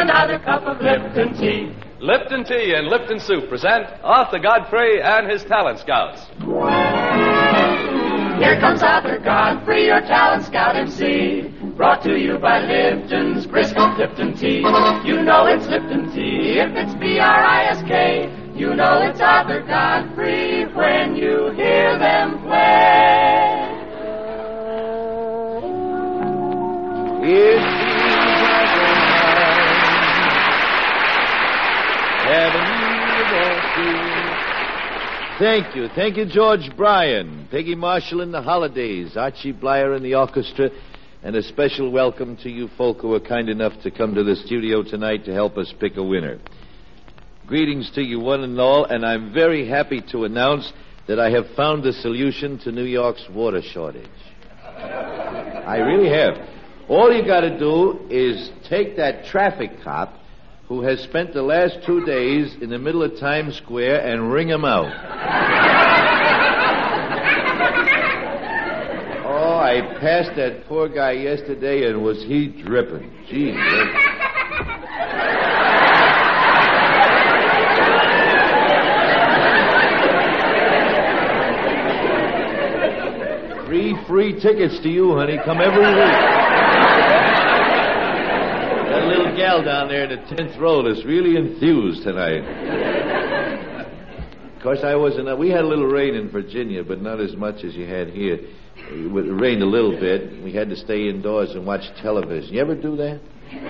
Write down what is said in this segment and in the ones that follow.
another cup of Lipton tea. Lipton Tea and Lipton Soup present Arthur Godfrey and his Talent Scouts. Here comes Arthur Godfrey, your Talent Scout MC. Brought to you by Lipton's Bristol Lipton Tea. You know it's Lipton Tea if it's B-R-I-S-K. You know it's Arthur Godfrey when you hear them play. It seems like a having you. Thank you, George Bryan, Peggy Marshall in the Holidays, Archie Blyer in the orchestra, and a special welcome to you folk who were kind enough to come to the studio tonight to help us pick a winner. Greetings to you one and all, and I'm very happy to announce that I have found the solution to New York's water shortage. I really have. All you got to do is take that traffic cop who has spent the last 2 days in the middle of Times Square and wring him out. Oh, I passed that poor guy yesterday, and was he dripping. Gee. Free tickets to you, honey. Come every week. That little gal down there in the 10th row that's really enthused tonight. Of course, we had a little rain in Virginia, but not as much as you had here. It rained a little bit. We had to stay indoors and watch television. You ever do that?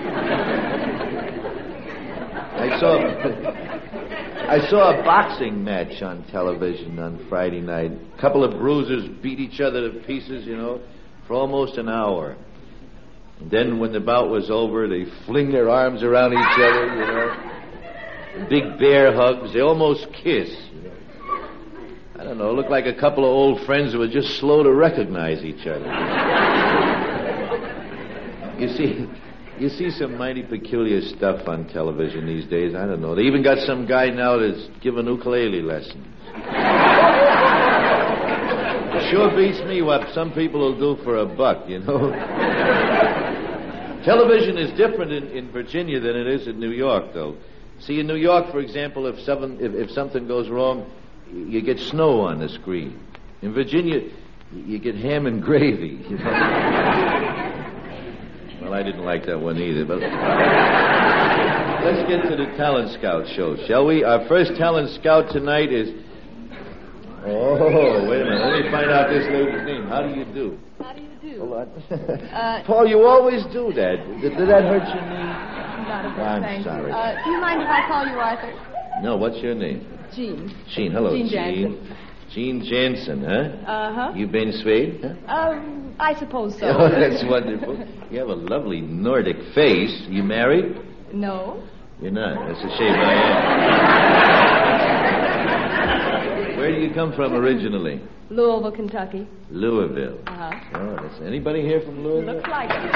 I saw a boxing match on television on Friday night. A couple of bruisers beat each other to pieces, for almost an hour. And then when the bout was over, they fling their arms around each other, Big bear hugs. They almost kiss. I don't know, looked like a couple of old friends who were just slow to recognize each other. You see some mighty peculiar stuff on television these days. I don't know. They even got some guy now that's giving ukulele lessons. It sure beats me what some people will do for $1, Television is different in Virginia than it is in New York, though. See, in New York, for example, if something goes wrong, you get snow on the screen. In Virginia, you get ham and gravy. Well, I didn't like that one either, but let's get to the Talent Scout show, shall we? Our first Talent Scout tonight is... Oh, wait a minute. Let me find out this lady's name. How do you do? How do you do? Hold on. Paul, you always do that. Did that hurt your knee? Not a bit, I'm thank sorry. you. Do you mind if I call you Arthur? No, what's your name? Jean. Jean. Hello, Jean Jean. Jansen. Jean Jansen, huh? Uh-huh. You been swayed? Huh? I suppose so. Oh, that's wonderful. You have a lovely Nordic face. You married? No. You're not. That's a shame. I am. Where do you come from originally? Louisville, Kentucky. Louisville. Uh-huh. Oh, that's anybody here from Louisville? Looks like it.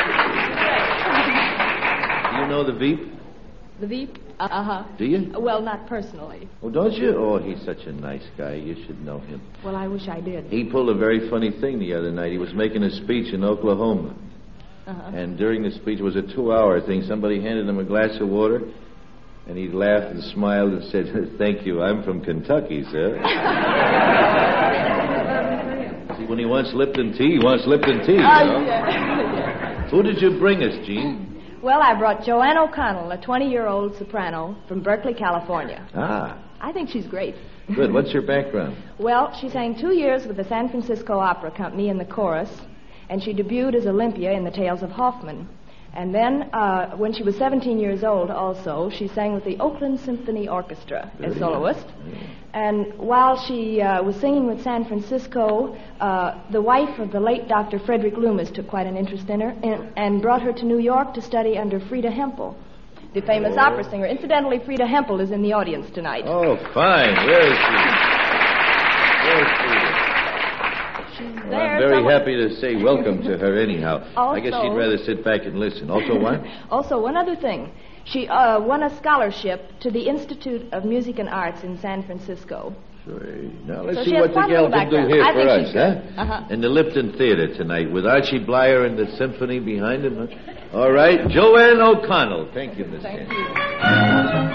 Do you know the Veep? The Veep? Uh-huh. Do you? Well, not personally. Oh, don't you? Oh, he's such a nice guy. You should know him. Well, I wish I did. He pulled a very funny thing the other night. He was making a speech in Oklahoma. Uh-huh. And during the speech, it was a 2-hour thing. Somebody handed him a glass of water, and he laughed and smiled and said, "Thank you, I'm from Kentucky, sir." See, when he wants Lipton tea, he wants Lipton tea, Yeah. Who did you bring us, Gene? Well, I brought Joanne O'Connell, a 20-year-old soprano from Berkeley, California. Ah, I think she's great. good. What's your background? Well, she sang 2 years with the San Francisco Opera Company in the chorus, and she debuted as Olympia in The Tales of Hoffman. And then, when she was 17 years old also, she sang with the Oakland Symphony Orchestra as soloist. And while she was singing with San Francisco, the wife of the late Dr. Frederick Loomis took quite an interest in her and brought her to New York to study under Frida Hempel, the famous opera singer. Incidentally, Frida Hempel is in the audience tonight. Oh, fine. Where is she? Where's Frida? Well, I'm very happy to say welcome to her anyhow. Also, I guess she'd rather sit back and listen. Also what? Also, one other thing. She won a scholarship to the Institute of Music and Arts in San Francisco. Now, let's So see she has what the plenty gal of can do background. here I for think us, she's huh? good. Uh-huh. In the Lipton Theater tonight with Archie Blyer and the symphony behind him. Huh? All right, Joanne O'Connell. Thank you, Miss Thank Kent. you.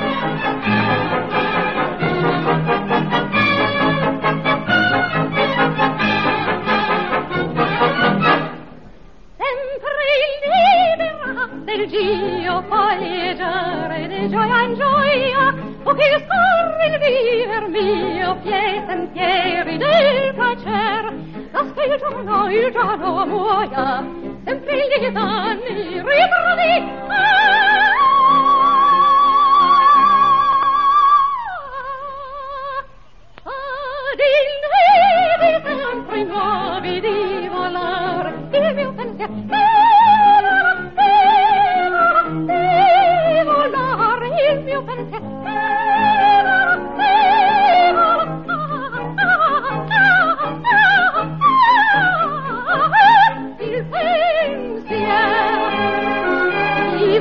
Del Gio poi leggere di gioia in gioia, o che scorre il viver mio, pie sentieri del placer, lascia il giorno muoia, sempre gli anni ritrovi. Ad il vedi sempre nuovi di volare, il mio pensiero il mio pensiero il pensiero di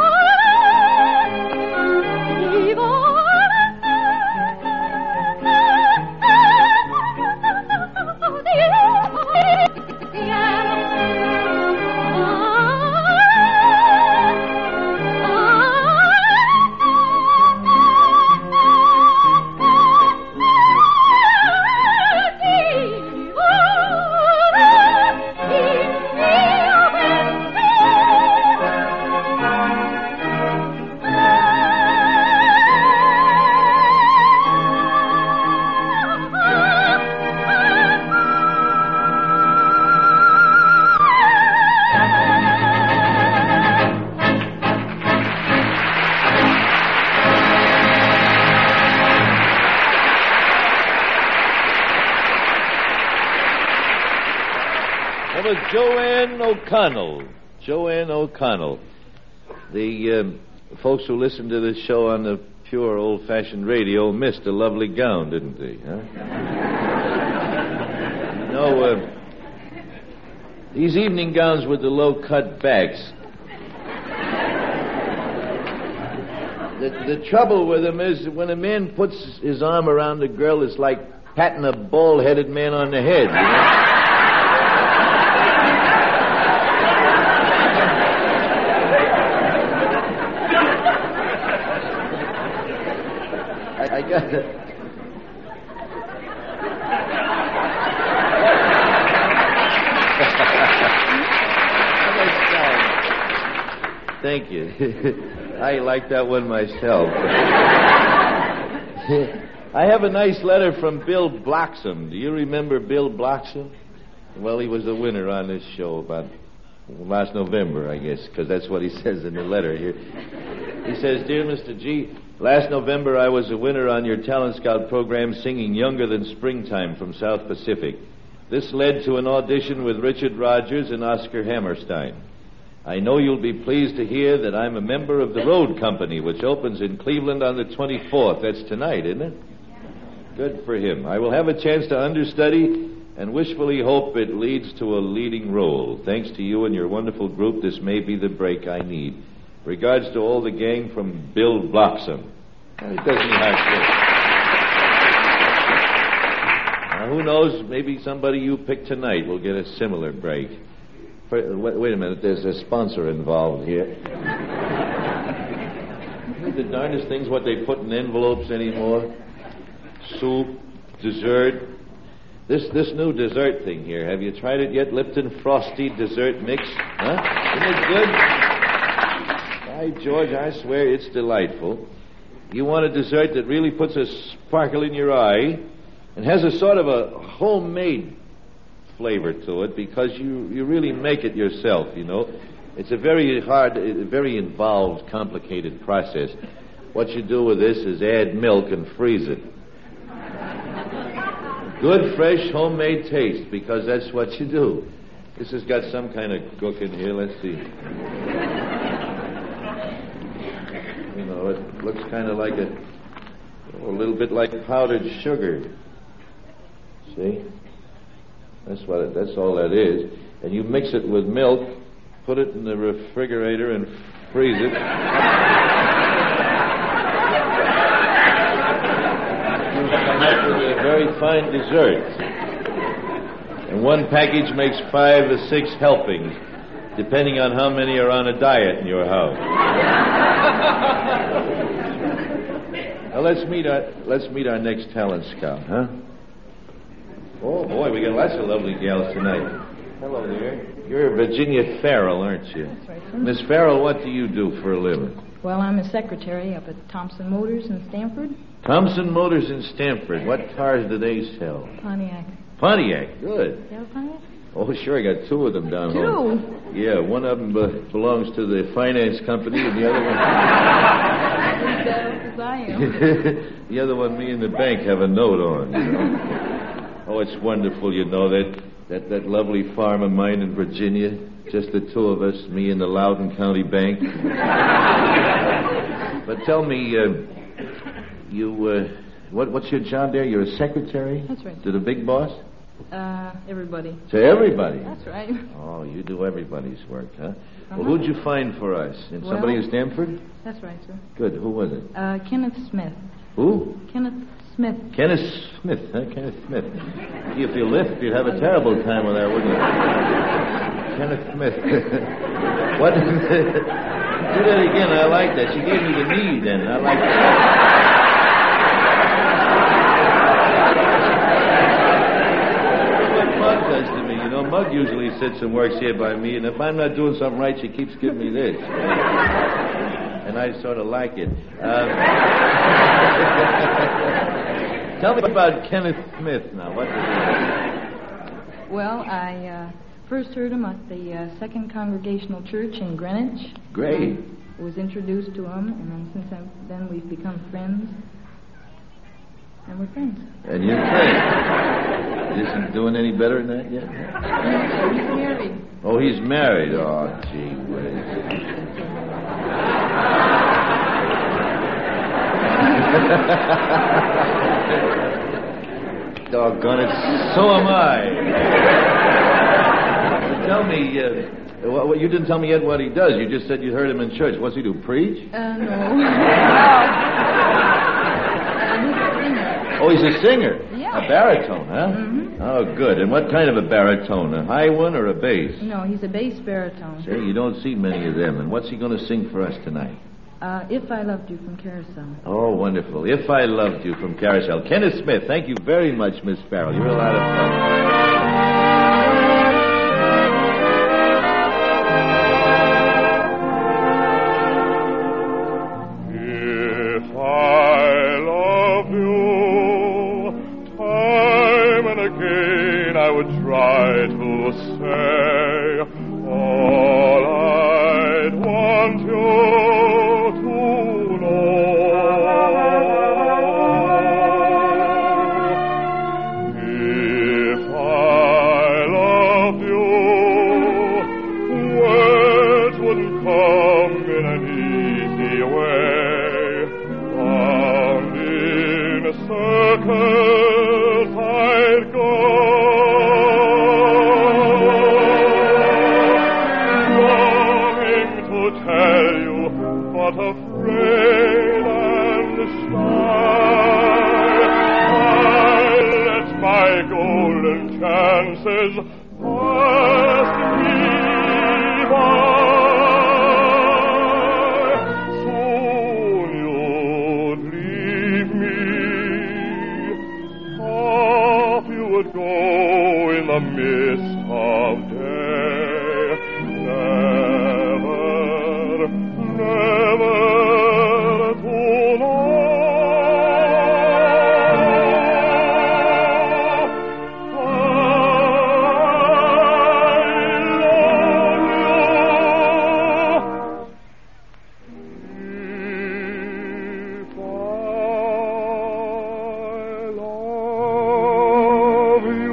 That was Joanne O'Connell. Joanne O'Connell. The folks who listened to this show on the pure old-fashioned radio missed a lovely gown, didn't they? Huh? These evening gowns with the low-cut backs. The trouble with them is when a man puts his arm around a girl, it's like patting a bald-headed man on the head, you know? I got it. Thank you. I like that one myself. I have a nice letter from Bill Bloxham. Do you remember Bill Bloxham? Well, he was the winner on this show about last November, I guess, because that's what he says in the letter here. He says, "Dear Mr. G, last November I was a winner on your Talent Scout program singing Younger Than Springtime from South Pacific. This led to an audition with Richard Rodgers and Oscar Hammerstein. I know you'll be pleased to hear that I'm a member of the Road Company, which opens in Cleveland on the 24th. That's tonight, isn't it? Good for him. I will have a chance to understudy and wishfully hope it leads to a leading role. Thanks to you and your wonderful group, this may be the break I need. Regards to all the gang from Bill Bloxham." It does me hard. Now, who knows? Maybe somebody you pick tonight will get a similar break. Wait a minute. There's a sponsor involved here. The darndest things what they put in envelopes anymore. Soup, dessert. This new dessert thing here. Have you tried it yet? Lipton Frosty Dessert Mix. Huh? Isn't it good? By George, I swear it's delightful. You want a dessert that really puts a sparkle in your eye and has a sort of a homemade flavor to it because you really make it yourself, you know. It's a very hard, very involved, complicated process. What you do with this is add milk and freeze it. Good, fresh, homemade taste, because that's what you do. This has got some kind of cook in here. Let's see. You know, it looks kind of like a little bit like powdered sugar. See? That's all that is. And you mix it with milk, put it in the refrigerator, and freeze it. You come back with a very fine desserts. And one package makes 5 or 6 helpings, depending on how many are on a diet in your house. Now let's meet our next talent scout, huh? Oh boy, we got lots of lovely gals tonight. Hello there. You're Virginia Farrell, aren't you? That's right, sir. Miss Farrell, what do you do for a living? Well, I'm a secretary up at Thompson Motors in Stamford. Thompson Motors in Stamford. What cars do they sell? Pontiac. Pontiac. Good. You have a Pontiac? Oh, sure, I got 2 of them down home. 2? Yeah, one of them belongs to the finance company, and the other one... As I am. The other one, me and the bank have a note on. You know? Oh, it's wonderful, you know, that lovely farm of mine in Virginia. Just the 2 of us, me and the Loudoun County Bank. But tell me, what's your job there? You're a secretary? That's right. To the big boss? Everybody. To everybody? That's right. Oh, you do everybody's work, huh? Well, who'd you find for us? Somebody in Stamford? That's right, sir. Good. Who was it? Kenneth Smith. Who? Kenneth Smith. Kenneth Smith, huh? Kenneth Smith. Gee, if you lift, you'd have a terrible time with that, wouldn't you? Kenneth Smith. What? Do that again. I like that. She gave me the knee then. I like that. Mug does to me, you know. Mug usually sits and works here by me, and if I'm not doing something right, she keeps giving me this. And I sort of like it. Tell me about Kenneth Smith now. What does he do? Well, I first heard him at the Second Congregational Church in Greenwich. Great. I was introduced to him, and then since then we've become friends. And we're friends. And you're friends. Isn't doing any better than that yet? He's married. Oh, he's married. Oh, gee whiz. Doggone it. So am I. Tell me, well, you didn't tell me yet what he does. You just said you heard him in church. What's he do, preach? No. He's a singer. Oh, he's a singer? Yeah. A baritone, huh? Mm-hmm. Oh, good. And what kind of a baritone? A high one or a bass? No, he's a bass baritone. Say, you don't see many of them. And what's he going to sing for us tonight? If I Loved You from Carousel. Oh, wonderful. If I Loved You from Carousel. Kenneth Smith, thank you very much, Miss Farrell. You're a lot of fun. Try to say all I'd want you to know. If I loved you, words wouldn't come in an easy way. Round in circles I'd go. But afraid and shy, I let my golden chances pass me by. Soon you'd leave me, off you would go in the mist of day. Never to know. I love you.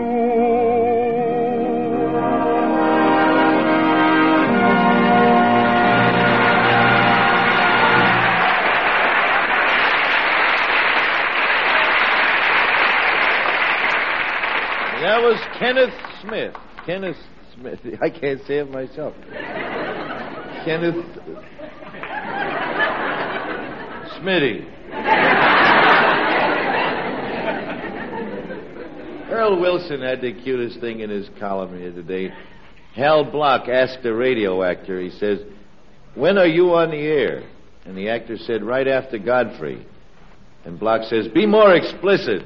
That was Kenneth Smith. Kenneth Smith. I can't say it myself. Kenneth Smitty. Earl Wilson had the cutest thing in his column here today. Hal Block asked a radio actor, he says, "When are you on the air?" And the actor said, "Right after Godfrey." And Block says, "Be more explicit."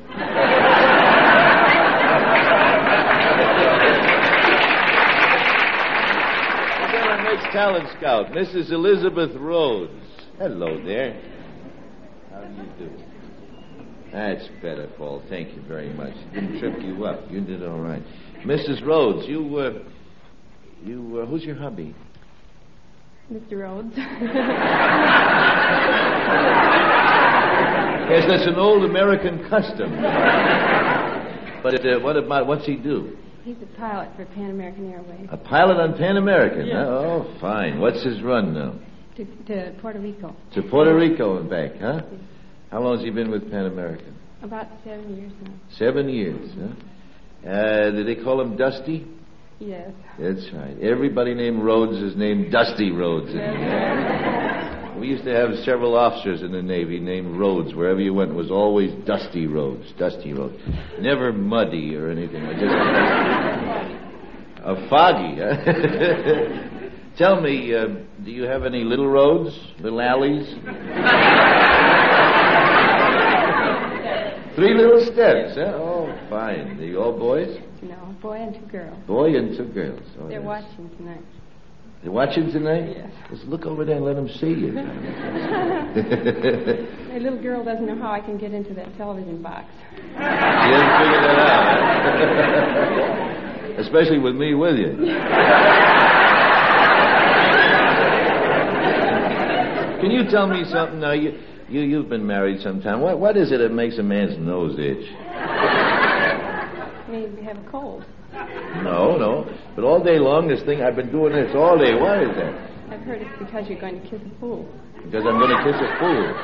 Next talent scout, Mrs. Elizabeth Rhodes. Hello there. How do you do? That's better, Paul. Thank you very much. Didn't trip you up. You did all right. Mrs. Rhodes, who's your hubby? Mr. Rhodes. Yes, that's an old American custom. But what's he do? He's a pilot for Pan American Airways. A pilot on Pan American? Yes. Oh, fine. What's his run now? To Puerto Rico. To Puerto Rico and back, huh? Yes. How long has he been with Pan American? About 7 years now. 7 years, huh? Did they call him Dusty? Yes. That's right. Everybody named Rhodes is named Dusty Rhodes. We used to have several officers in the Navy named Rhodes. Wherever you went, it was always Dusty Rhodes. Dusty Rhodes. Never muddy or anything. Just foggy, huh? Tell me, do you have any little roads? Little alleys? 3 little steps, huh? Oh, fine. Are you all boys? No, a boy and 2 girls. Boy and 2 girls. Oh, They're watching tonight. They're watching tonight? Yes. Just look over there and let them see you. My little girl doesn't know how I can get into that television box. She hasn't figured that out, huh? Especially with me with you. Can you tell me something now? You've been married some time. What is it that makes a man's nose itch? Maybe have a cold. No. But all day long, this thing, I've been doing this all day. Why is that? I've heard it's because you're going to kiss a fool. Because I'm going to kiss a fool.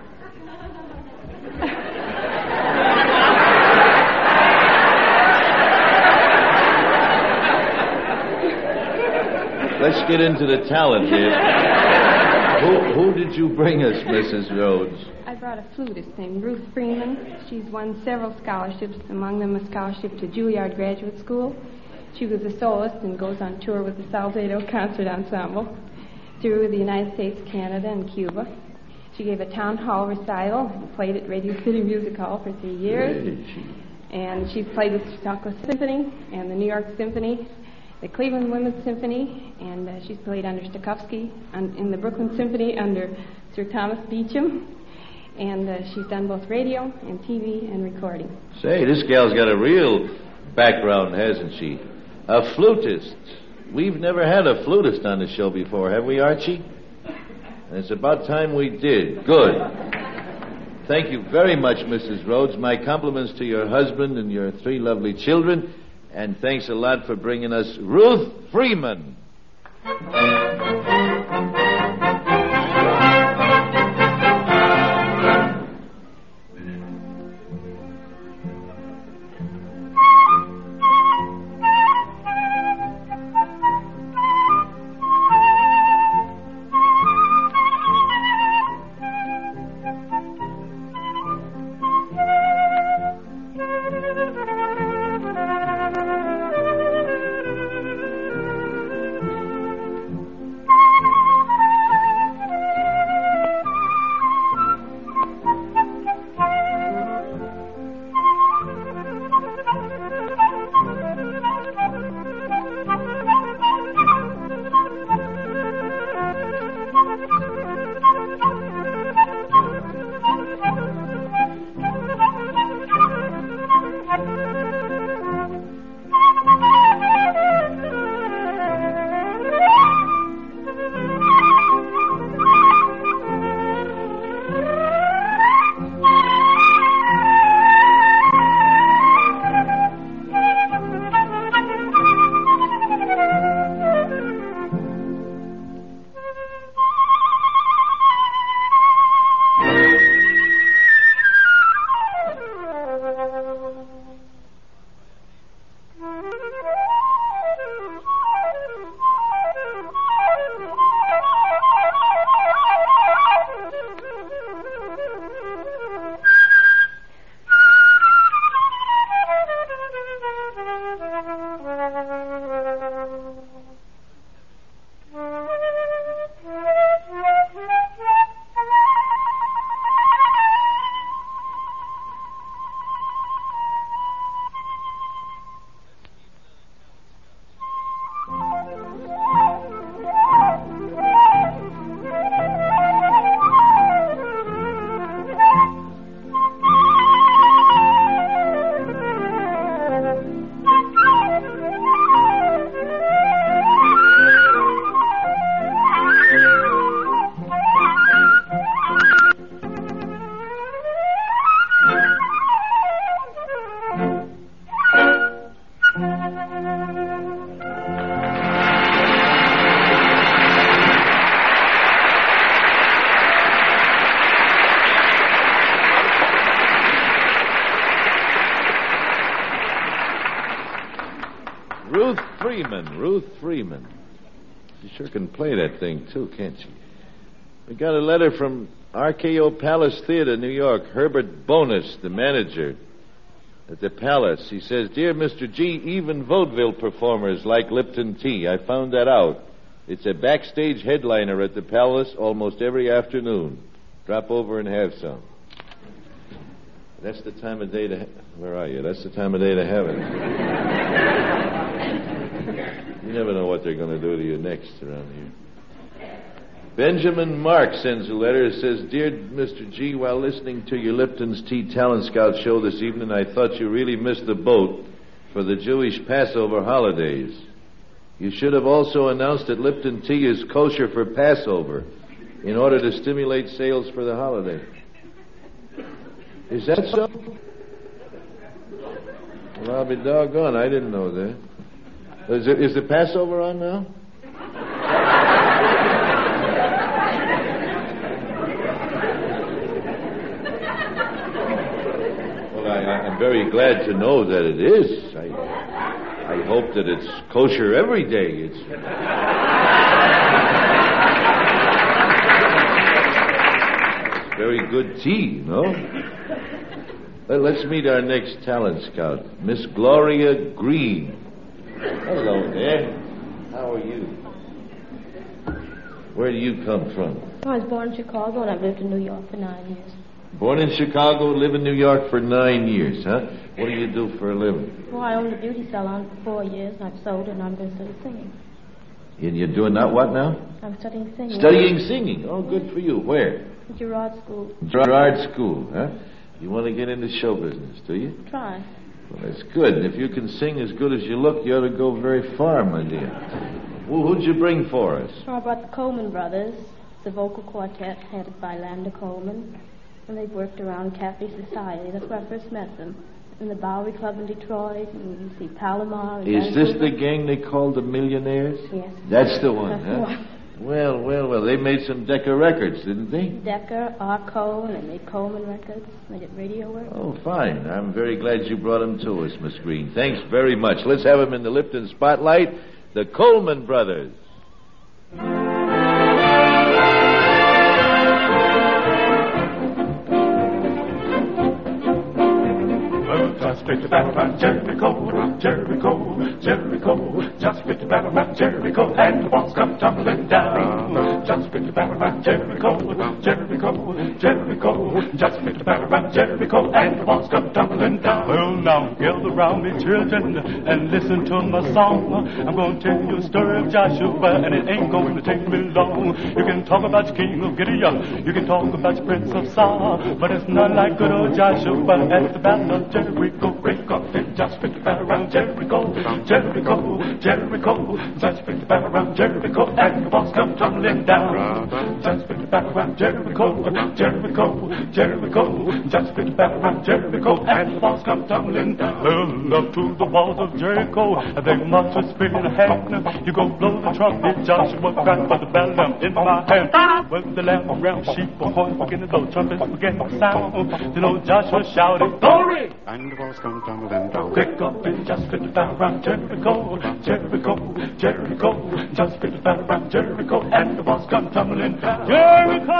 Let's get into the talent here. Who did you bring us, Mrs. Rhodes? I brought a flutist named Ruth Freeman. She's won several scholarships, among them a scholarship to Juilliard Graduate School. She was a soloist and goes on tour with the Salcedo Concert Ensemble through the United States, Canada, and Cuba. She gave a town hall recital and played at Radio City Music Hall for 3 years. And she's played with the Chautauqua Symphony and the New York Symphony, the Cleveland Women's Symphony, and she's played under Stokowski in the Brooklyn Symphony under Sir Thomas Beecham. And she's done both radio and TV and recording. Say, this gal's got a real background, hasn't she? A flutist. We've never had a flutist on the show before, have we, Archie? And it's about time we did. Good. Thank you very much, Mrs. Rhodes. My compliments to your husband and your 3 lovely children. And thanks a lot for bringing us Ruth Freeman. Ruth Freeman. You sure can play that thing, too, can't you? We got a letter from RKO Palace Theater, New York. Herbert Bonus, the manager at the Palace. He says, Dear Mr. G, even vaudeville performers like Lipton tea. I found that out. It's a backstage headliner at the Palace almost every afternoon. Drop over and have some. That's the time of day to... Where are you? That's the time of day to have it. You never know what they're going to do to you next around here. Benjamin Mark sends a letter. It says, Dear Mr. G, while listening to your Lipton's Tea Talent Scout show this evening, I thought you really missed the boat for the Jewish Passover holidays. You should have also announced that Lipton tea is kosher for Passover in order to stimulate sales for the holiday. Is that so? Well, I'll be doggone. I didn't know that. Is the Passover on now? Well, I'm very glad to know that it is. I hope that it's kosher every day. It's very good tea, you know? Let's meet our next talent scout, Miss Gloria Green. Hello there. How are you? Where do you come from? I was born in Chicago, and I've lived in New York for 9 years. Born in Chicago, live in New York for 9 years, huh? What do you do for a living? Well, I owned a beauty salon for 4 years, and I've sold it, and I'm going to study singing. And you're doing that what now? I'm studying singing. Studying singing? Oh, good for you. Where? At Girard School. Girard School, huh? You want to get into show business, do you? Try. Well, that's good. And if you can sing as good as you look, you ought to go very far, my dear. Well, who'd you bring for us? I brought the Coleman Brothers, the vocal quartet headed by Landa Coleman, and they've worked around Cafe Society. That's where I first met them. In the Bowery Club in Detroit, and you see Palomar. Is this the gang they called the Millionaires? Yes. That's the one, That's huh? the one. Well, they made some Decca records, didn't they? Decca, Arco, and they made Coleman records. They did radio work. Oh, fine. I'm very glad you brought them to us, Miss Green. Thanks very much. Let's have them in the Lipton Spotlight, the Coleman Brothers. Just fit the battle around Jericho, Jericho, Jericho. Just fit the battle around Jericho, and the walls come tumbling down. Just fit the battle around Jericho, Jericho, Jericho. Just fit the battle around Jericho, and the walls come tumbling down. Well, now gather around me, children, and listen to my song. I'm going to tell you a story of Joshua, and it ain't going to take me long. You can talk about the king of Gideon, you can talk about the prince of Saul, but it's not like good old Joshua at the battle of Jericho. Break off and just fit the battle around Jericho, Jericho, Jericho. Just fit the battle around Jericho, and the walls come tumbling down. Just fit the battle around Jericho, Jericho, Jericho. Just fit the battle around Jericho, and the walls come tumbling down. Well, up to the walls of Jericho, they must have spin in a hand. You go blow the trumpet, Joshua cried, but the bell in my hand. With the lamb around sheep, a horn began to blow, trumpets began to sound. Then old Joshua shouted, Glory! And the walls come tumbling down. Quick up and just fit the battle around Jericho, Jericho, Jericho. Just fit the battle around Jericho, and the walls come tumbling down. Jericho,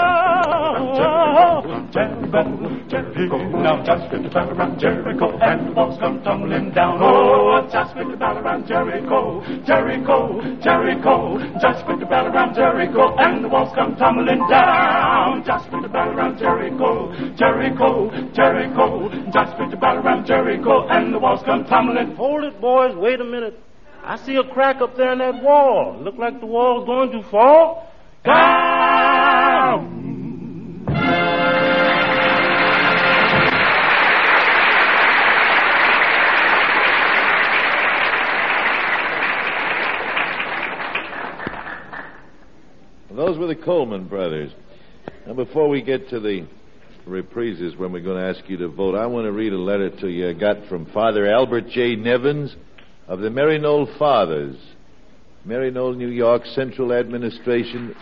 Jericho. Now just fit the battle around Jericho, and the walls come tumbling down. Oh, just fit the battle around Jericho, Jericho, Jericho. Just fit the battle around Jericho, and the walls come tumbling down. Just fit the battle around Jericho, Jericho, Jericho. Just fit the battle around Jericho, and the walls come tumbling. Hold it, boys. Wait a minute. I see a crack up there in that wall. Look like the wall's going to fall down. Those were the Coleman brothers. Now, before we get to the reprises when we're going to ask you to vote, I want to read a letter to you I got from Father Albert J. Nevins of the Maryknoll Fathers, Maryknoll, New York, Central Administration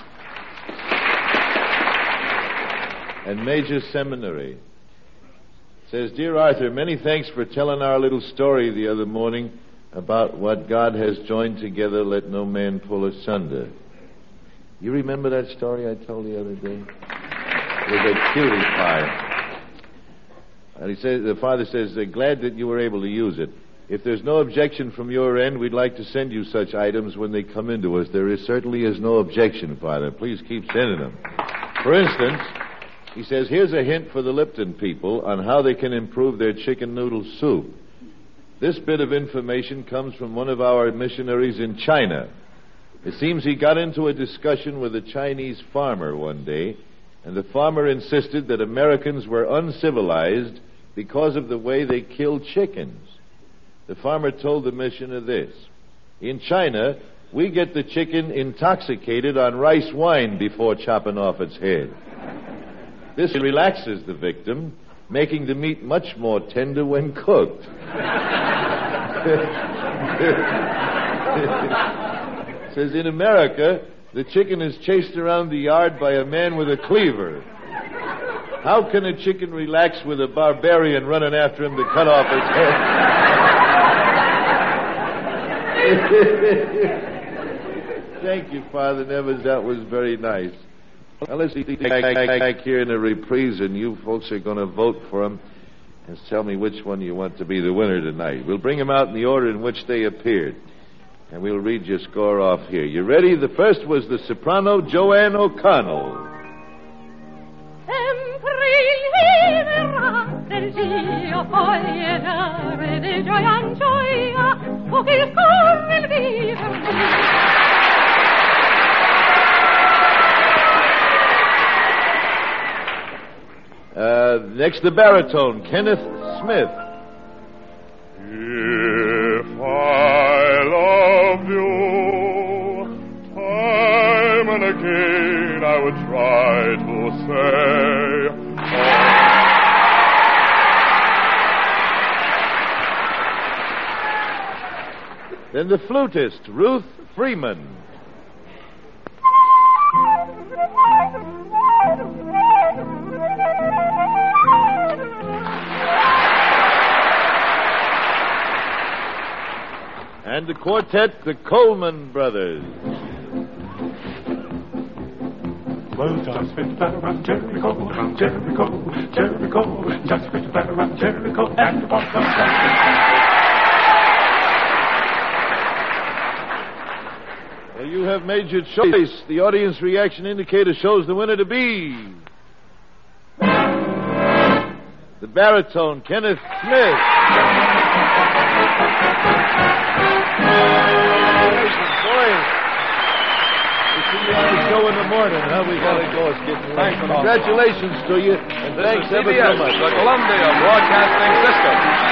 and Major Seminary. It says, Dear Arthur, many thanks for telling our little story the other morning about what God has joined together, let no man pull asunder. You remember that story I told the other day? With a cutie pie. And he says, the father says, glad that you were able to use it. If there's no objection from your end, we'd like to send you such items when they come into us. There certainly is no objection, Father. Please keep sending them. For instance, he says, here's a hint for the Lipton people on how they can improve their chicken noodle soup. This bit of information comes from one of our missionaries in China. It seems he got into a discussion with a Chinese farmer one day, and the farmer insisted that Americans were uncivilized because of the way they killed chickens. The farmer told the missioner this: in China, we get the chicken intoxicated on rice wine before chopping off its head. This relaxes the victim, making the meat much more tender when cooked. Says in America, the chicken is chased around the yard by a man with a cleaver. How can a chicken relax with a barbarian running after him to cut off his head? Thank you, Father Nevins. That was very nice. Now let's see back here in a reprise, and you folks are going to vote for them and tell me which one you want to be the winner tonight. We'll bring them out in the order in which they appeared. And we'll read your score off here. You ready? The first was the soprano Joanne O'Connell. Next, the baritone, Kenneth Smith. If I loved you, time and again I would try to say. Then the flutist, Ruth Freeman. And the quartet, the Coleman Brothers. Well, just fit the battle around Jericho, Jericho, Jericho. Just fit the battle around Jericho, and the walls come down. Well, you have made your choice. The audience reaction indicator shows the winner to be the baritone, Kenneth Smith. Show in the morning, huh? We gotta go. It's getting late. Congratulations to you, and thanks ever so much. The Columbia Broadcasting System.